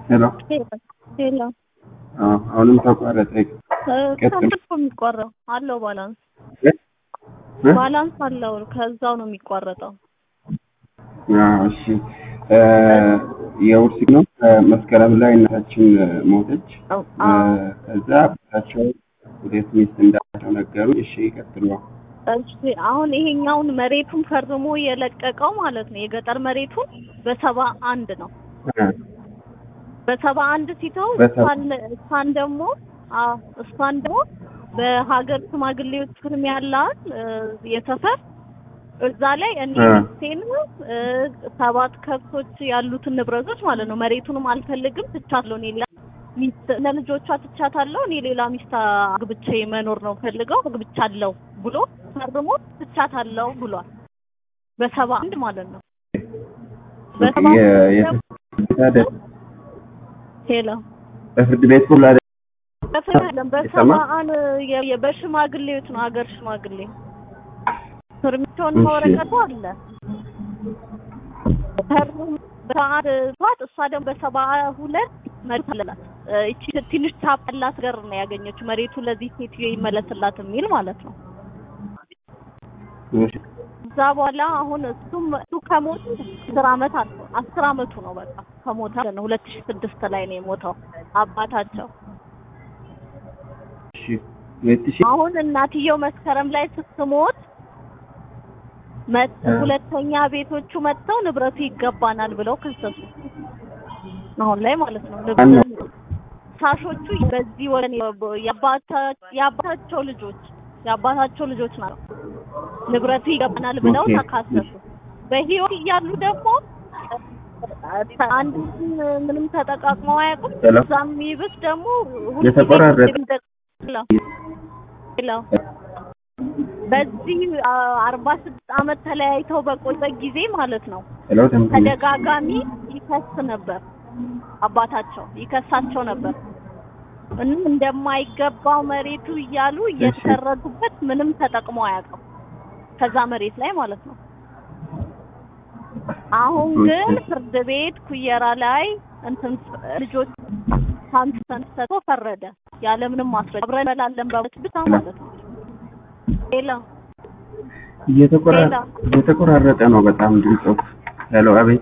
ሄሎ ሄሎ አሁንም ተቋረጠ። የሚቆረው አለው ባላንስ አለው ከዛው ነው የሚቆረጠው። እሺ የውርስ ነው መስከረም ላይ እናታችን ሞተች። ከዛ አባታቸው ወዴት ሚስት እንዳቸው ነገሩ። እሺ ይቀጥሉ። እሺ አሁን ይሄኛውን መሬቱን ፈርሞ የለቀቀው ማለት ነው የገጠር መሬቱን በ71 ነው። በ71 ሲተው እሷን ደግሞ በሀገር ሽማግሌዎች ፍርም ያላል የተፈር እዛ ላይ እኔ ሚስቴን 7 ከብቶች ያሉትን ንብረቶች ማለት ነው መሬቱንም አልፈልግም ትቻለሁ እኔ ለልጆቿ ትቻታለሁ እኔ ሌላ ሚስት አግብቼ መኖር ነው ፈልገው አግብቻለሁ ብሎ ፈርሞ ትቻታለሁ ብሏል። በ71 ማለት ነው። ሄሎ በፍርድ ቤት ሁሉ በ71 በሽማግሌዎች ነው ሀገር ሽማግሌ ፍርሚቶን ወረቀቱ አለ። እሷ ደግሞ በ72 መሬት አለላት። እቺ ትንሽ ታጣላት ገር ነው ያገኘችው መሬቱ ለዚህ ሴትዮ ይመለስላት የሚል ማለት ነው። እዛ በኋላ አሁን እሱ ከሞተ 10 አመቱ ነው በቃ ከሞተ ነው 2006 ላይ ነው የሞተው አባታቸው። አሁን እናትየው መስከረም ላይ ስትሞት ሁለተኛ ቤቶቹ መጥተው ንብረቱ ይገባናል ብለው ከሰሱ። አሁን ላይ ማለት ነው ሳሾቹ በዚህ ወለን ያባታቸው ልጆች ናቸው ንብረቱ ይገባናል ብለው ተካሰሱ። በህይወት እያሉ ደግሞ አንድ ምንም ተጠቃቅመው አያውቁም። እዛም ይብስ ደግሞ በዚህ 46 አመት ተለያይተው በቆየ ጊዜ ማለት ነው ተደጋጋሚ ይከስ ነበር አባታቸው ይከሳቸው ነበር። እንደማይገባው መሬቱ እያሉ እየተረዱበት ምንም ተጠቅመው አያውቁም ከዛ መሬት ላይ ማለት ነው። አሁን ግን ፍርድ ቤት ኩየራ ላይ ልጆች ሳንሰቶ ፈረደ ያለምንም ማስረጃ አብረን በላለን ብቻ ማለት ነው። ሄሎ እየተቆራረጠ ነው በጣም ድምፁ። ሄሎ አቤት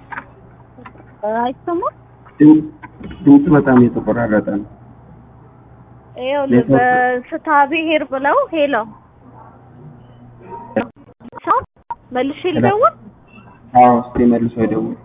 አይሰማም ድምፁ በጣም እየተቆራረጠ ነው። በፍትሐብሔር ብለው ሄሎ መልሼ ልደውል? እስኪ መልሶ ይደውል።